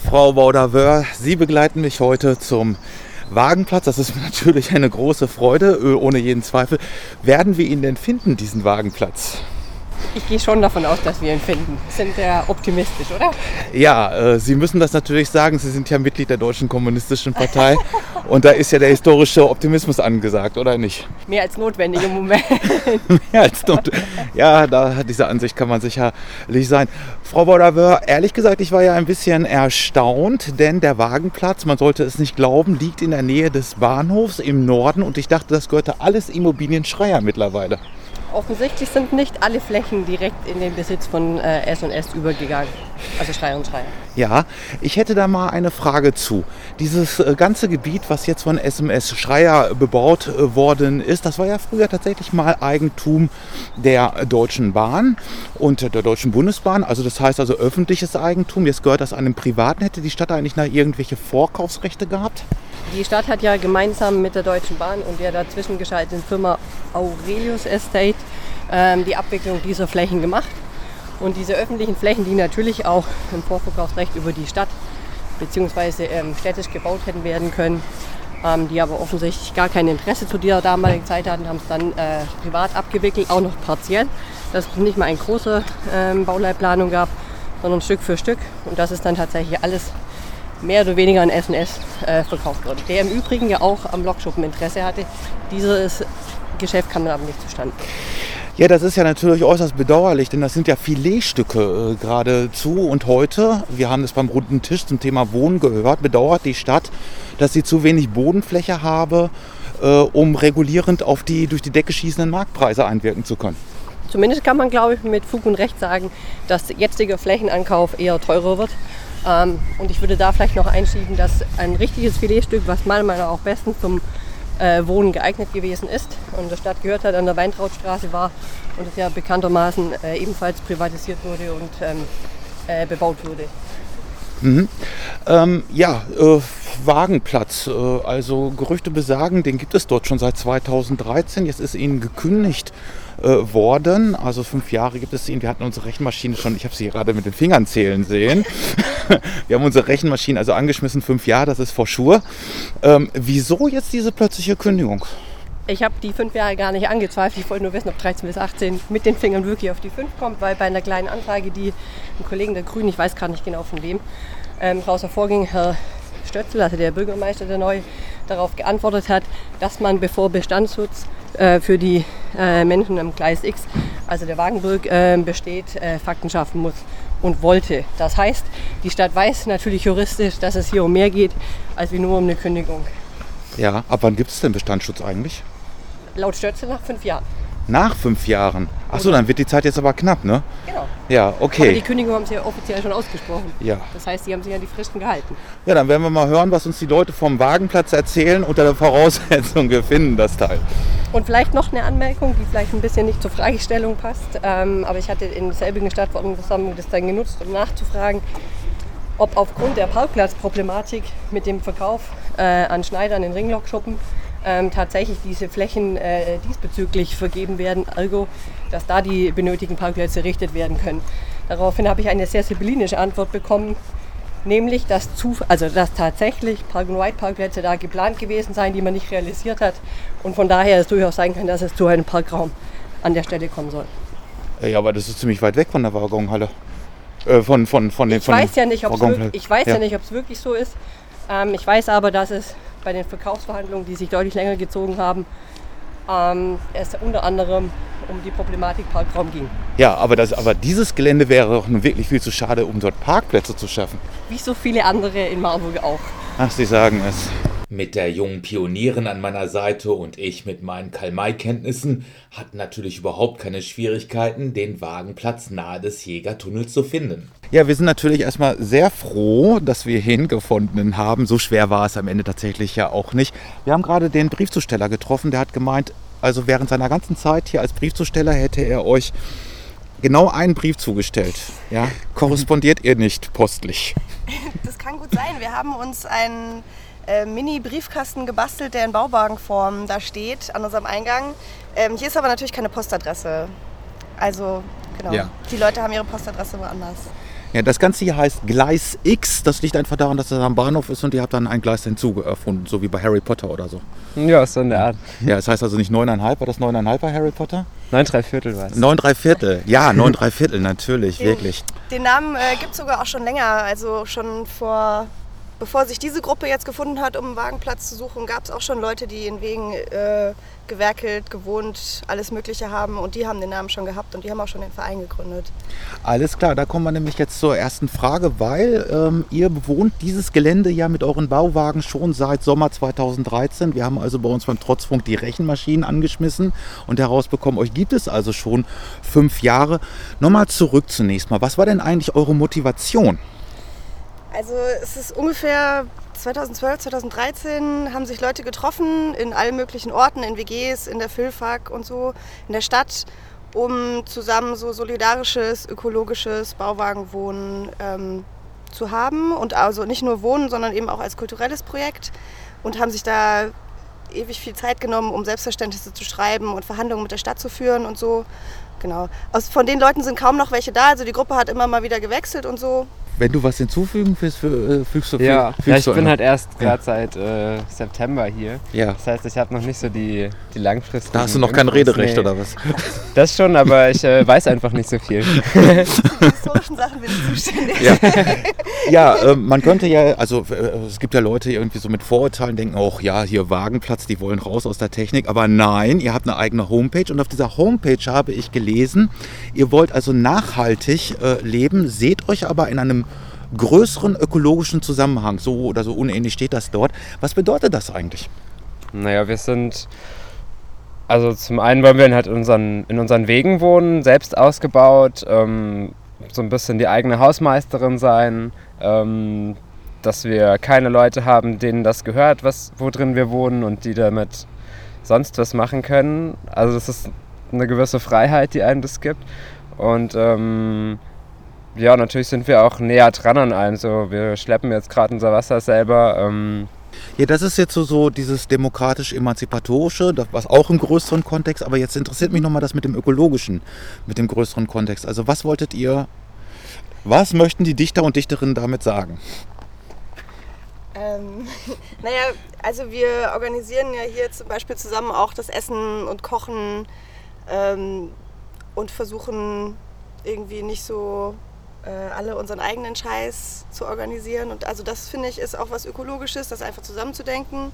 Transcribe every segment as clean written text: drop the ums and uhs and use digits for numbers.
Frau Baudaveur, Sie begleiten mich heute zum Wagenplatz. Das ist mir natürlich eine große Freude, ohne jeden Zweifel. Werden wir ihn denn finden, diesen Wagenplatz? Ich gehe schon davon aus, dass wir ihn finden. Sind ja optimistisch, oder? Ja, Sie müssen das natürlich sagen. Sie sind ja Mitglied der Deutschen Kommunistischen Partei. Und da ist ja der historische Optimismus angesagt, oder nicht? Mehr als notwendig im Moment. Mehr als notwendig. Ja, dieser Ansicht kann man sicherlich sein. Frau Baudaveur, ehrlich gesagt, ich war ja ein bisschen erstaunt, denn der Wagenplatz, man sollte es nicht glauben, liegt in der Nähe des Bahnhofs im Norden. Und ich dachte, das gehörte alles Immobilien Schreier mittlerweile. Offensichtlich sind nicht alle Flächen direkt in den Besitz von S&S übergegangen, also Schreier und Schreier. Ja, ich hätte da mal eine Frage zu. Dieses ganze Gebiet, was jetzt von S&S Schreier bebaut worden ist, das war ja früher tatsächlich mal Eigentum der Deutschen Bahn und der Deutschen Bundesbahn. Also das heißt also öffentliches Eigentum. Jetzt gehört das einem Privaten. Hätte die Stadt eigentlich noch irgendwelche Vorkaufsrechte gehabt? Die Stadt hat ja gemeinsam mit der Deutschen Bahn und der dazwischen geschalteten Firma Aurelius Estate die Abwicklung dieser Flächen gemacht. Und diese öffentlichen Flächen, die natürlich auch im Vorverkaufsrecht über die Stadt bzw. städtisch gebaut hätten werden können, die aber offensichtlich gar kein Interesse zu dieser damaligen Zeit hatten, haben es dann privat abgewickelt, auch noch partiell, dass es nicht mal eine große Bauleitplanung gab, sondern Stück für Stück. Und das ist dann tatsächlich alles mehr oder weniger an S&S verkauft wurde, der im Übrigen ja auch am Lokschuppen Interesse hatte. Dieses Geschäft kam dann aber nicht zustande. Ja, das ist ja natürlich äußerst bedauerlich, denn das sind ja Filetstücke geradezu. Und heute, wir haben es beim runden Tisch zum Thema Wohnen gehört, bedauert die Stadt, dass sie zu wenig Bodenfläche habe, um regulierend auf die durch die Decke schießenden Marktpreise einwirken zu können. Zumindest kann man, glaube ich, mit Fug und Recht sagen, dass jetziger Flächenankauf eher teurer wird. Und ich würde da vielleicht noch einschieben, dass ein richtiges Filetstück, was meiner Meinung nach auch bestens zum Wohnen geeignet gewesen ist und der Stadt gehört hat, an der Weintrautstraße war und es ja bekanntermaßen ebenfalls privatisiert wurde und bebaut wurde. Mhm. Wagenplatz. Also Gerüchte besagen, den gibt es dort schon seit 2013. Jetzt ist Ihnen gekündigt worden. Also 5 Jahre gibt es ihn. Wir hatten unsere Rechenmaschine schon, ich habe sie gerade mit den Fingern zählen sehen. Wir haben unsere Rechenmaschine also angeschmissen, 5 Jahre, das ist for sure. Wieso jetzt diese plötzliche Kündigung? Ich habe die 5 Jahre gar nicht angezweifelt. Ich wollte nur wissen, ob 13 bis 18 mit den Fingern wirklich auf die 5 kommt, weil bei einer kleinen Anfrage, die ein Kollegen der Grünen, ich weiß gar nicht genau von wem, daraus hervorging, Herr Stötzl, also der Bürgermeister der Neu, darauf geantwortet hat, dass man, bevor Bestandsschutz für die Menschen am Gleis X, also der Wagenburg, besteht, Fakten schaffen muss und wollte. Das heißt, die Stadt weiß natürlich juristisch, dass es hier um mehr geht, als wie nur um eine Kündigung. Ja, ab wann gibt es denn Bestandsschutz eigentlich? Laut Stötzl nach 5 Jahren. Nach 5 Jahren? Achso, dann wird die Zeit jetzt aber knapp, ne? Genau. Ja, okay. Aber die Kündigung haben sie ja offiziell schon ausgesprochen. Ja. Das heißt, sie haben sich an die Fristen gehalten. Ja, dann werden wir mal hören, was uns die Leute vom Wagenplatz erzählen, unter der Voraussetzung, wir finden das Teil. Und vielleicht noch eine Anmerkung, die vielleicht ein bisschen nicht zur Fragestellung passt. Aber ich hatte in selbigen Stadtverordnetenversammlung das dann genutzt, um nachzufragen, ob aufgrund der Parkplatzproblematik mit dem Verkauf an Schneider in den Ringlokschuppen tatsächlich diese Flächen diesbezüglich vergeben werden, ergo, dass da die benötigten Parkplätze errichtet werden können. Daraufhin habe ich eine sehr sibyllinische Antwort bekommen, nämlich, dass tatsächlich Park-and-Ride-Parkplätze da geplant gewesen seien, die man nicht realisiert hat und von daher es durchaus sein kann, dass es zu einem Parkraum an der Stelle kommen soll. Ja, aber das ist ziemlich weit weg von der Waggonhalle. Ich weiß ja nicht, ob es wirklich so ist. Ich weiß aber, dass es bei den Verkaufsverhandlungen, die sich deutlich länger gezogen haben, es unter anderem um die Problematik Parkraum ging. Ja, aber dieses Gelände wäre doch nun wirklich viel zu schade, um dort Parkplätze zu schaffen. Wie so viele andere in Marburg auch. Ach, Sie sagen es. Mit der jungen Pionierin an meiner Seite und ich mit meinen Karl-May-Kenntnissen hatten natürlich überhaupt keine Schwierigkeiten, den Wagenplatz nahe des Jägertunnels zu finden. Ja, wir sind natürlich erstmal sehr froh, dass wir hingefunden haben. So schwer war es am Ende tatsächlich ja auch nicht. Wir haben gerade den Briefzusteller getroffen, der hat gemeint, also während seiner ganzen Zeit hier als Briefzusteller hätte er euch genau einen Brief zugestellt. Ja? Korrespondiert ihr nicht postlich? Das kann gut sein. Wir haben uns einen Mini-Briefkasten gebastelt, der in Bauwagenform da steht, an unserem Eingang. Hier ist aber natürlich keine Postadresse. Also, genau. Ja. Die Leute haben ihre Postadresse woanders. Ja, das Ganze hier heißt Gleis X. Das liegt einfach daran, dass es am Bahnhof ist und ihr habt dann ein Gleis hinzu erfunden, so wie bei Harry Potter oder so. Ja, so in der Art. Ja, das heißt also nicht 9,5, war das 9,5 bei Harry Potter? 9 3/4 war es. 9 3/4, ja, 9 3/4, natürlich, wirklich. Den Namen gibt es sogar auch schon länger, also schon bevor sich diese Gruppe jetzt gefunden hat, um einen Wagenplatz zu suchen, gab es auch schon Leute, die in Wegen gewerkelt, gewohnt, alles Mögliche haben und die haben den Namen schon gehabt und die haben auch schon den Verein gegründet. Alles klar, da kommen wir nämlich jetzt zur ersten Frage, weil ihr bewohnt dieses Gelände ja mit euren Bauwagen schon seit Sommer 2013. Wir haben also bei uns beim Trotzfunk die Rechenmaschinen angeschmissen und herausbekommen, euch gibt es also schon 5 Jahre. Nochmal zurück zunächst mal, was war denn eigentlich eure Motivation? Also es ist ungefähr 2012, 2013 haben sich Leute getroffen in allen möglichen Orten, in WGs, in der Filfak und so, in der Stadt, um zusammen so solidarisches, ökologisches Bauwagenwohnen zu haben. Und also nicht nur Wohnen, sondern eben auch als kulturelles Projekt und haben sich da ewig viel Zeit genommen, um Selbstverständnisse zu schreiben und Verhandlungen mit der Stadt zu führen und so. Genau. Von den Leuten sind kaum noch welche da, also die Gruppe hat immer mal wieder gewechselt und so. Wenn du was hinzufügen willst, fügst du ich bin halt erst gerade seit September hier. Ja. Das heißt, ich habe noch nicht so die langfristigen... Da hast du noch kein Rederecht oder was? Das schon, aber ich weiß einfach nicht so viel. Für die historischen Sachen bin ich zuständig. Ja, man könnte ja, also es gibt ja Leute, die irgendwie so mit Vorurteilen denken, auch ja, hier Wagenplatz, die wollen raus aus der Technik. Aber nein, ihr habt eine eigene Homepage und auf dieser Homepage habe ich gelesen, ihr wollt also nachhaltig leben, seht euch aber in einem größeren ökologischen Zusammenhang, so oder so unähnlich steht das dort. Was bedeutet das eigentlich? Naja, also zum einen wollen wir halt in unseren Wegen wohnen, selbst ausgebaut, so ein bisschen die eigene Hausmeisterin sein, dass wir keine Leute haben, denen das gehört, wo drin wir wohnen und die damit sonst was machen können. Also das ist eine gewisse Freiheit, die einem das gibt. Und ja, natürlich sind wir auch näher dran an allem. So, wir schleppen jetzt gerade unser Wasser selber. Ja, das ist jetzt so dieses demokratisch-emanzipatorische, was auch im größeren Kontext, aber jetzt interessiert mich nochmal das mit dem ökologischen, mit dem größeren Kontext. Also was möchten die Dichter und Dichterinnen damit sagen? Naja, also wir organisieren ja hier zum Beispiel zusammen auch das Essen und Kochen und versuchen irgendwie nicht so alle unseren eigenen Scheiß zu organisieren. Und also das, finde ich, ist auch was Ökologisches, das einfach zusammenzudenken.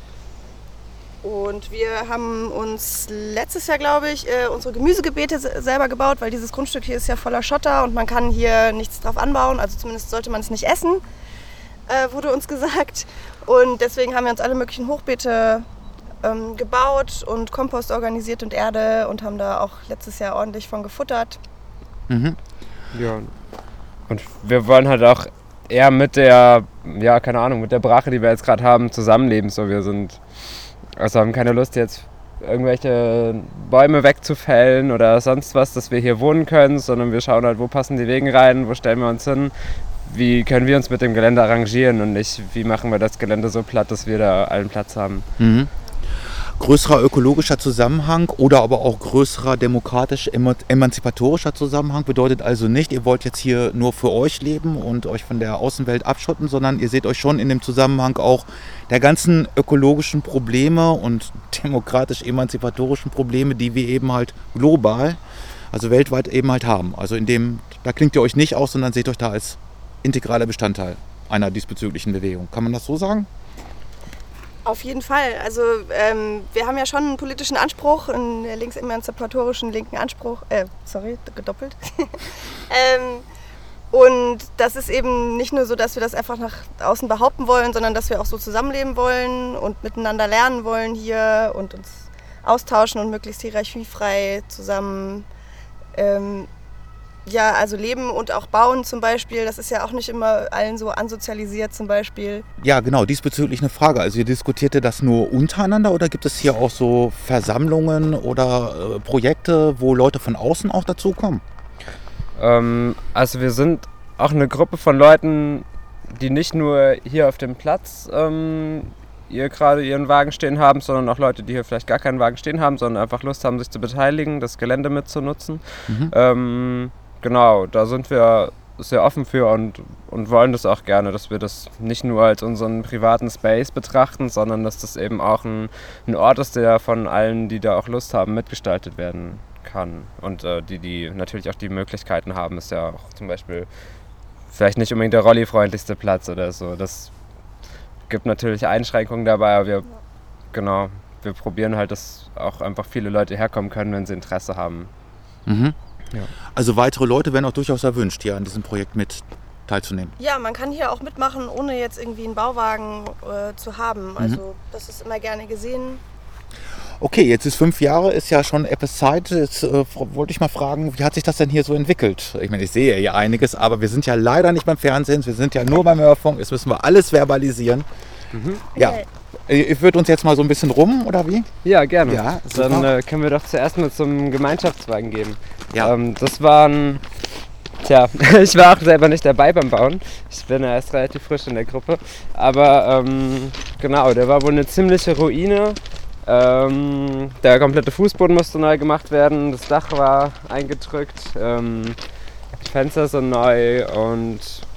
Und wir haben uns letztes Jahr, glaube ich, unsere Gemüsebeete selber gebaut, weil dieses Grundstück hier ist ja voller Schotter und man kann hier nichts drauf anbauen, also zumindest sollte man es nicht essen, wurde uns gesagt. Und deswegen haben wir uns alle möglichen Hochbeete gebaut und Kompost organisiert und Erde und haben da auch letztes Jahr ordentlich von gefuttert. Mhm. Ja, und wir wollen halt auch eher mit der, ja, keine Ahnung, mit der Brache, die wir jetzt gerade haben, zusammenleben. So, haben keine Lust jetzt irgendwelche Bäume wegzufällen oder sonst was, dass wir hier wohnen können, sondern wir schauen halt, wo passen die Wege rein, wo stellen wir uns hin, wie können wir uns mit dem Gelände arrangieren und nicht, wie machen wir das Gelände so platt, dass wir da allen Platz haben. Mhm. Größerer ökologischer Zusammenhang oder aber auch größerer demokratisch-emanzipatorischer Zusammenhang bedeutet also nicht, ihr wollt jetzt hier nur für euch leben und euch von der Außenwelt abschotten, sondern ihr seht euch schon in dem Zusammenhang auch der ganzen ökologischen Probleme und demokratisch-emanzipatorischen Probleme, die wir eben halt global, also weltweit eben halt haben. Also da klingt ihr euch nicht aus, sondern seht euch da als integraler Bestandteil einer diesbezüglichen Bewegung. Kann man das so sagen? Auf jeden Fall. Also wir haben ja schon einen politischen Anspruch, einen linksemanzipatorischen linken Anspruch. Gedoppelt. Und das ist eben nicht nur so, dass wir das einfach nach außen behaupten wollen, sondern dass wir auch so zusammenleben wollen und miteinander lernen wollen hier und uns austauschen und möglichst hierarchiefrei zusammen also leben und auch bauen zum Beispiel. Das ist ja auch nicht immer allen so ansozialisiert zum Beispiel. Ja, genau, diesbezüglich eine Frage. Also ihr diskutiert ihr das nur untereinander oder gibt es hier auch so Versammlungen oder Projekte, wo Leute von außen auch dazukommen? Also wir sind auch eine Gruppe von Leuten, die nicht nur hier auf dem Platz gerade ihren Wagen stehen haben, sondern auch Leute, die hier vielleicht gar keinen Wagen stehen haben, sondern einfach Lust haben, sich zu beteiligen, das Gelände mitzunutzen. Mhm. Genau, da sind wir sehr offen für und wollen das auch gerne, dass wir das nicht nur als unseren privaten Space betrachten, sondern dass das eben auch ein Ort ist, der von allen, die da auch Lust haben, mitgestaltet werden kann. Und die natürlich auch die Möglichkeiten haben, ist ja auch zum Beispiel vielleicht nicht unbedingt der Rolli-freundlichste Platz oder so. Das gibt natürlich Einschränkungen dabei, aber wir probieren halt, dass auch einfach viele Leute herkommen können, wenn sie Interesse haben. Mhm. Ja. Also weitere Leute werden auch durchaus erwünscht, hier an diesem Projekt mit teilzunehmen. Ja, man kann hier auch mitmachen, ohne jetzt irgendwie einen Bauwagen zu haben. Also das ist immer gerne gesehen. Okay, jetzt ist 5 Jahre, ist ja schon etwas Zeit. Jetzt wollte ich mal fragen, wie hat sich das denn hier so entwickelt? Ich meine, ich sehe ja einiges, aber wir sind ja leider nicht beim Fernsehen, wir sind ja nur beim Hörfunk. Jetzt müssen wir alles verbalisieren. Ja, Okay. ihr führt uns jetzt mal so ein bisschen rum, oder wie? Ja, gerne. Ja, super. Dann können wir doch zuerst mal zum Gemeinschaftswagen gehen. Ja. Das waren, ich war auch selber nicht dabei beim Bauen. Ich bin ja erst relativ frisch in der Gruppe. Aber der war wohl eine ziemliche Ruine. Der komplette Fußboden musste neu gemacht werden, das Dach war eingedrückt, die Fenster sind neu und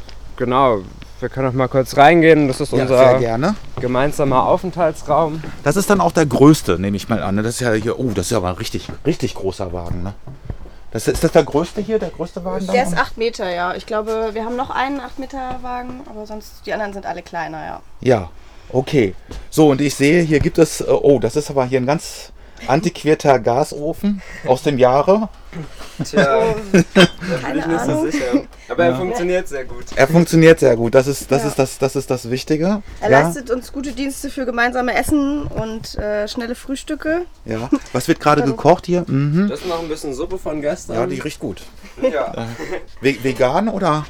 wir können auch mal kurz reingehen. Das ist Ja, unser sehr gerne. gemeinsamer Aufenthaltsraum. Das ist dann auch der größte, nehme ich mal an. Das ist ja hier, das ist ja aber ein richtig, richtig großer Wagen, ne? Ist das der größte hier, der größte Wagen? Der ist 8 Meter, ja. Ich glaube, wir haben noch einen 8 Meter Wagen, aber sonst die anderen sind alle kleiner, ja. Ja, okay. So, und ich sehe, hier gibt es, das ist aber hier ein ganz antiquierter Gasofen aus dem Jahre. Tja, Keine Ahnung. sicher. Aber er funktioniert sehr gut. Er funktioniert sehr gut, das ist das Wichtige. Er Ja, leistet uns gute Dienste für gemeinsame Essen und schnelle Frühstücke. ja. Was wird gerade gekocht hier? Mhm. Das ist noch ein bisschen Suppe von gestern. Ja, die riecht gut. Ja. Vegan oder?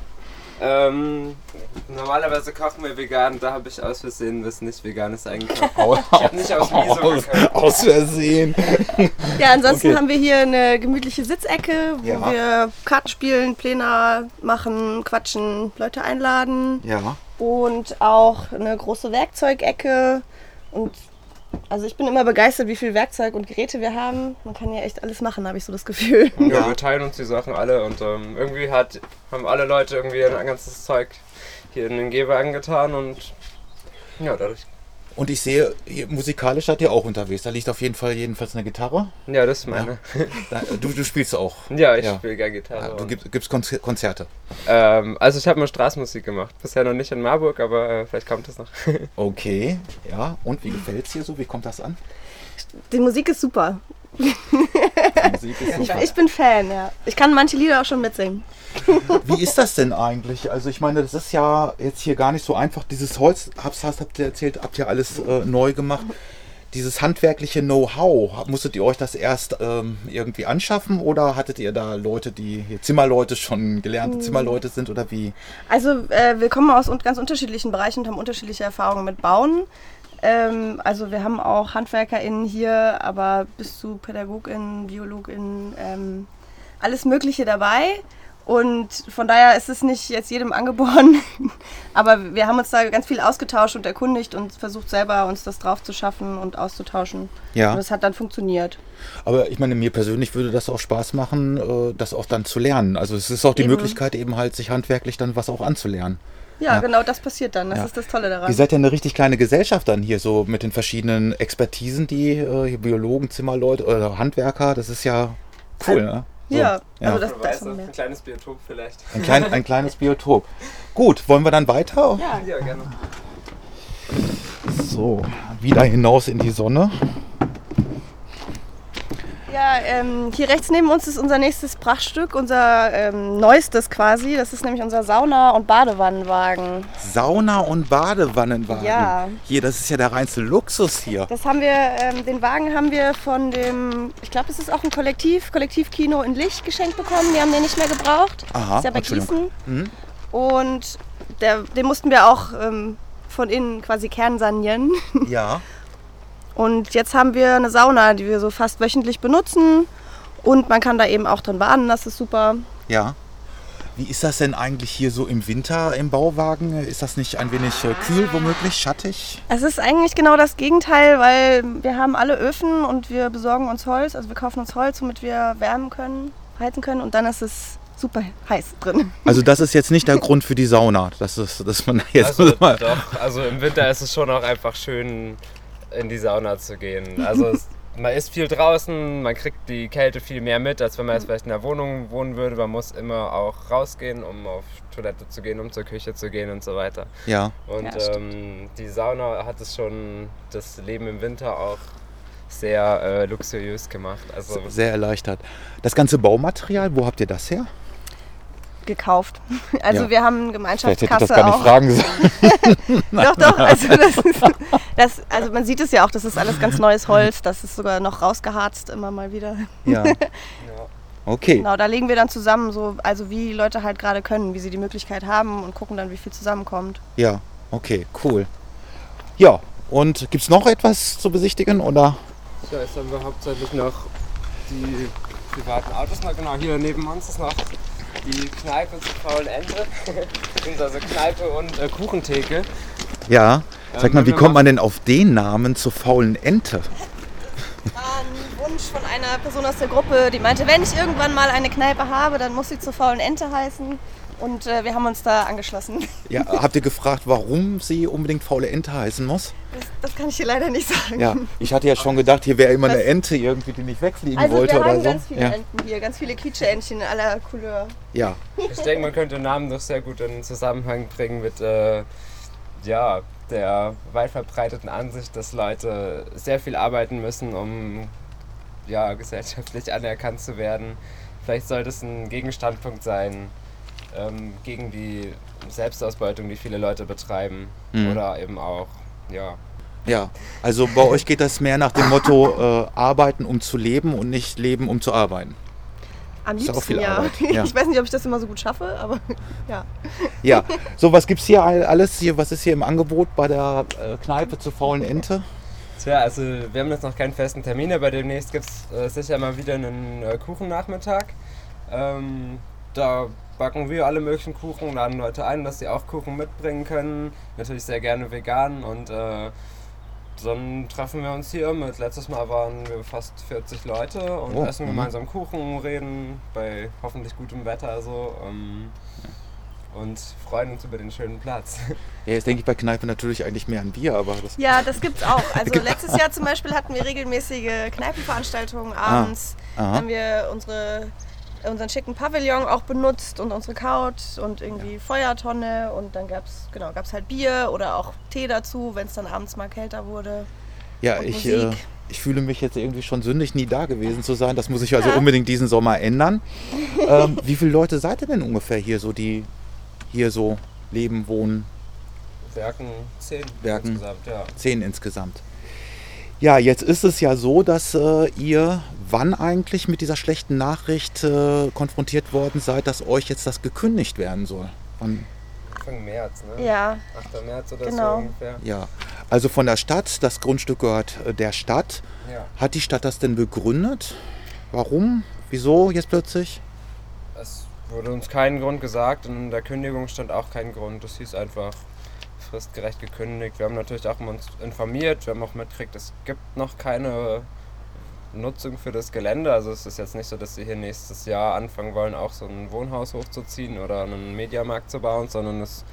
Normalerweise kochen wir vegan, da habe ich aus Versehen was nicht Veganes eingekauft. Ich habe nicht aus Miso gekocht. Aus Versehen. Ja, ansonsten Okay. haben wir hier eine gemütliche Sitzecke, wo Ja. wir Karten spielen, Pläne machen, quatschen, Leute einladen. Ja. Und auch eine große Werkzeugecke. Und also ich bin immer begeistert, wie viel Werkzeug und Geräte wir haben. Man kann ja echt alles machen, habe ich so das Gefühl. Ja, wir teilen uns die Sachen alle und irgendwie haben alle Leute irgendwie ein ganzes Zeug hier in den Gehwagen getan und ja, dadurch. Und ich sehe, hier, musikalisch seid ihr auch unterwegs. Da liegt auf jeden Fall jedenfalls eine Gitarre. Ja, das ist meine. Du spielst auch. Ja, ich Ja. spiele gerne Gitarre. Du und, gibst Konzerte. also ich habe mal Straßenmusik gemacht. Bisher noch nicht in Marburg, aber vielleicht kommt es noch. Okay, ja. Und wie gefällt es dir so? Wie kommt das an? Die Musik ist super. Die Musik ist super. Ich bin Fan, ja. Ich kann manche Lieder auch schon mitsingen. Wie ist das denn eigentlich? Also ich meine, das ist ja jetzt hier gar nicht so einfach. Dieses Holz, habt ihr erzählt, habt ihr alles neu gemacht. Dieses handwerkliche Know-how, musstet ihr euch das erst irgendwie anschaffen oder hattet ihr da Leute, die hier Zimmerleute, schon gelernte Zimmerleute sind oder wie? Also wir kommen aus ganz unterschiedlichen Bereichen und haben unterschiedliche Erfahrungen mit Bauen. Also wir haben auch HandwerkerInnen hier, aber bis zu PädagogInnen, BiologInnen, alles Mögliche dabei. Und von daher ist es nicht jetzt jedem angeboren, aber wir haben uns da ganz viel ausgetauscht und erkundigt und versucht selber uns das drauf zu schaffen und auszutauschen. Ja. Und es hat dann funktioniert. Aber ich meine, mir persönlich würde das auch Spaß machen, das auch dann zu lernen. Also es ist auch die Eben. Möglichkeit eben halt, sich handwerklich dann was auch anzulernen. Ja, Ja. genau, das passiert dann. Das Ja. ist das Tolle daran. Ihr seid ja eine richtig kleine Gesellschaft dann hier so mit den verschiedenen Expertisen, die hier Biologen, Zimmerleute oder Handwerker, das ist ja cool, ne? So, Ja, ja. also das ist mehr. ein kleines Biotop vielleicht. Ein kleines Biotop. Gut, wollen wir dann weiter? Ja. Ja, gerne. So, wieder hinaus in die Sonne. Ja, hier rechts neben uns ist unser nächstes Prachtstück, unser neuestes quasi. Das ist nämlich unser Sauna- und Badewannenwagen. Sauna- und Badewannenwagen. Ja. Hier, das ist ja der reinste Luxus hier. Das haben wir, den Wagen haben wir von dem, ich glaube, es ist auch ein Kollektivkino in Lich geschenkt bekommen. Die haben den nicht mehr gebraucht. Aha, ist ja bei Entschuldigung. Gießen. Und den mussten wir auch von innen quasi kernsanieren. Ja. Und jetzt haben wir eine Sauna, die wir so fast wöchentlich benutzen. Und man kann da eben auch drin baden, das ist super. Ja. Wie ist das denn eigentlich hier so im Winter im Bauwagen? Ist das nicht ein wenig kühl, womöglich, schattig? Es ist eigentlich genau das Gegenteil, weil wir haben alle Öfen und wir besorgen uns Holz. Also wir kaufen uns Holz, womit wir wärmen können, heizen können. Und dann ist es super heiß drin. Also das ist jetzt nicht der Grund für die Sauna, dass man jetzt Also mal... doch, also im Winter ist es schon auch einfach schön, in die Sauna zu gehen. Also man ist viel draußen, man kriegt die Kälte viel mehr mit, als wenn man jetzt vielleicht in der Wohnung wohnen würde. Man muss immer auch rausgehen, um auf Toilette zu gehen, um zur Küche zu gehen und so weiter. Ja. Und Ja, die Sauna hat es schon das Leben im Winter auch sehr luxuriös gemacht. Also Sehr erleichtert. Das ganze Baumaterial, wo habt ihr das her? Gekauft. Also Ja. wir haben Vielleicht hätte ich das Gemeinschaftskasse gar nicht auch. fragen sollen. Doch, also man sieht es ja auch, das ist alles ganz neues Holz, das ist sogar noch rausgeharzt immer mal wieder. Ja. Okay. Genau, da legen wir dann zusammen, so, also wie Leute halt gerade können, wie sie die Möglichkeit haben und gucken dann, wie viel zusammenkommt. Ja, okay, cool. Ja, und gibt es noch etwas zu besichtigen oder? ja, jetzt haben wir hauptsächlich noch die privaten Autos. Na genau, hier neben uns ist noch die Kneipe zur faulen Ente. Also Kneipe und Kuchentheke. Ja. Sag mal, wenn wie wir kommt man denn auf den Namen zur faulen Ente? Ein Wunsch von einer Person aus der Gruppe, die meinte, wenn ich irgendwann mal eine Kneipe habe, dann muss sie zur faulen Ente heißen. Und wir haben uns da angeschlossen. Ja, habt ihr gefragt, warum sie unbedingt faule Ente heißen muss? Das kann ich dir leider nicht sagen. Ja, ich hatte ja schon gedacht, hier wäre immer eine Ente irgendwie, die nicht wegfliegen Also wollte wir oder haben so. ganz viele Ja. Enten hier, ganz viele Quietsche-Entchen in aller Couleur. Ja, Ich denke, man könnte den Namen doch sehr gut in Zusammenhang bringen mit der weit verbreiteten Ansicht, dass Leute sehr viel arbeiten müssen, um gesellschaftlich anerkannt zu werden. Vielleicht sollte es ein Gegenstandpunkt sein gegen die Selbstausbeutung, die viele Leute betreiben. Oder eben auch, ja. Also bei euch geht das mehr nach dem Motto arbeiten, um zu leben und nicht leben, um zu arbeiten. Am Ist liebsten, auch viel ja. Arbeit, ja. Ich weiß nicht, ob ich das immer so gut schaffe, aber ja. Ja, so was gibt's hier alles hier? Was ist hier im Angebot bei der Kneipe zur faulen Ente? Tja, also wir haben jetzt noch keinen festen Termin, aber demnächst gibt es sicher mal wieder einen Kuchennachmittag. Da backen wir alle möglichen Kuchen, laden Leute ein, dass sie auch Kuchen mitbringen können. Natürlich sehr gerne vegan und dann treffen wir uns hier mit. Letztes Mal waren wir fast 40 Leute und essen gemeinsam Kuchen, reden bei hoffentlich gutem Wetter und freuen uns über den schönen Platz. Ja, jetzt denke ich bei Kneipe natürlich eigentlich mehr an Bier, aber das... Ja, das gibt's auch. Also letztes Jahr zum Beispiel hatten wir regelmäßige Kneipenveranstaltungen abends. Haben wir unseren schicken Pavillon auch benutzt und unsere Couch und irgendwie Feuertonne und dann gab's halt Bier oder auch Tee dazu, wenn es dann abends mal kälter wurde. Ja, Und ich Musik. fühle mich jetzt irgendwie schon sündig, nie da gewesen zu sein. Das muss ich also unbedingt diesen Sommer ändern. Wie viele Leute seid ihr denn ungefähr hier so, die hier so leben, wohnen? Werken 10 Werken. insgesamt, ja. 10 insgesamt. Ja, jetzt ist es ja so, dass ihr wann eigentlich mit dieser schlechten Nachricht konfrontiert worden seid, dass euch jetzt das gekündigt werden soll. Wann? Anfang März, ne? Ja, 8. März oder Genau. so ungefähr. Ja, also von der Stadt, das Grundstück gehört der Stadt. Ja. Hat die Stadt das denn begründet? Warum? Wieso jetzt plötzlich? Es wurde uns kein Grund gesagt, in der Kündigung stand auch kein Grund. Das hieß einfach fristgerecht gekündigt. Wir haben natürlich auch uns informiert, wir haben auch mitgekriegt, es gibt noch keine Nutzung für das Gelände. Also es ist jetzt nicht so, dass sie hier nächstes Jahr anfangen wollen, auch so ein Wohnhaus hochzuziehen oder einen Mediamarkt zu bauen, sondern es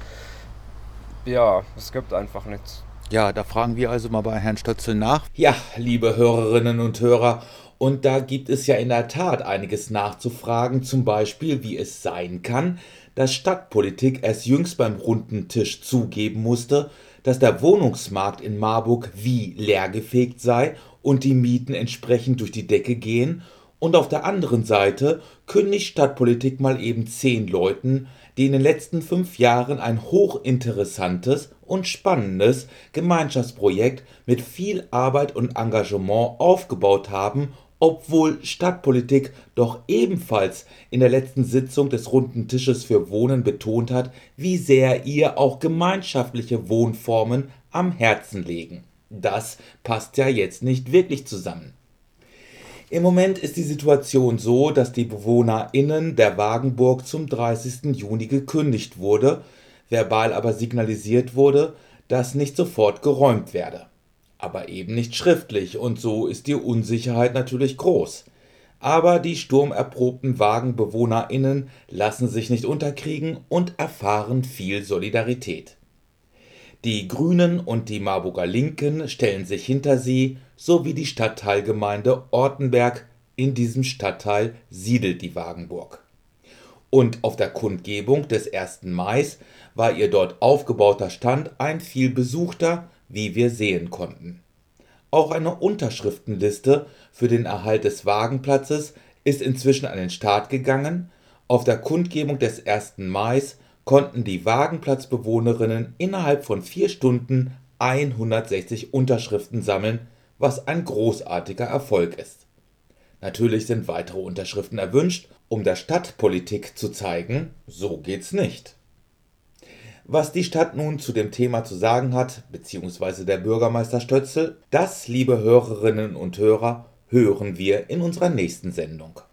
gibt einfach nichts. Ja, da fragen wir also mal bei Herrn Stötzel nach. Ja, liebe Hörerinnen und Hörer, und da gibt es ja in der Tat einiges nachzufragen, zum Beispiel, wie es sein kann, dass Stadtpolitik erst jüngst beim runden Tisch zugeben musste, dass der Wohnungsmarkt in Marburg wie leergefegt sei und die Mieten entsprechend durch die Decke gehen, und auf der anderen Seite kündigt Stadtpolitik mal eben 10 Leuten, die in den letzten 5 Jahren ein hochinteressantes und spannendes Gemeinschaftsprojekt mit viel Arbeit und Engagement aufgebaut haben, obwohl Stadtpolitik doch ebenfalls in der letzten Sitzung des Runden Tisches für Wohnen betont hat, wie sehr ihr auch gemeinschaftliche Wohnformen am Herzen legen. Das passt ja jetzt nicht wirklich zusammen. Im Moment ist die Situation so, dass die BewohnerInnen der Wagenburg zum 30. Juni gekündigt wurde, verbal aber signalisiert wurde, dass nicht sofort geräumt werde. Aber eben nicht schriftlich, und so ist die Unsicherheit natürlich groß. Aber die sturmerprobten WagenbewohnerInnen lassen sich nicht unterkriegen und erfahren viel Solidarität. Die Grünen und die Marburger Linken stellen sich hinter sie, sowie die Stadtteilgemeinde Ortenberg. In diesem Stadtteil siedelt die Wagenburg. Und auf der Kundgebung des 1. Mai war ihr dort aufgebauter Stand ein viel besuchter, wie wir sehen konnten. Auch eine Unterschriftenliste für den Erhalt des Wagenplatzes ist inzwischen an den Start gegangen. Auf der Kundgebung des 1. Mai konnten die Wagenplatzbewohnerinnen innerhalb von 4 Stunden 160 Unterschriften sammeln, was ein großartiger Erfolg ist. Natürlich sind weitere Unterschriften erwünscht, um der Stadtpolitik zu zeigen, so geht's nicht. Was die Stadt nun zu dem Thema zu sagen hat, beziehungsweise der Bürgermeister Stötzel, das, liebe Hörerinnen und Hörer, hören wir in unserer nächsten Sendung.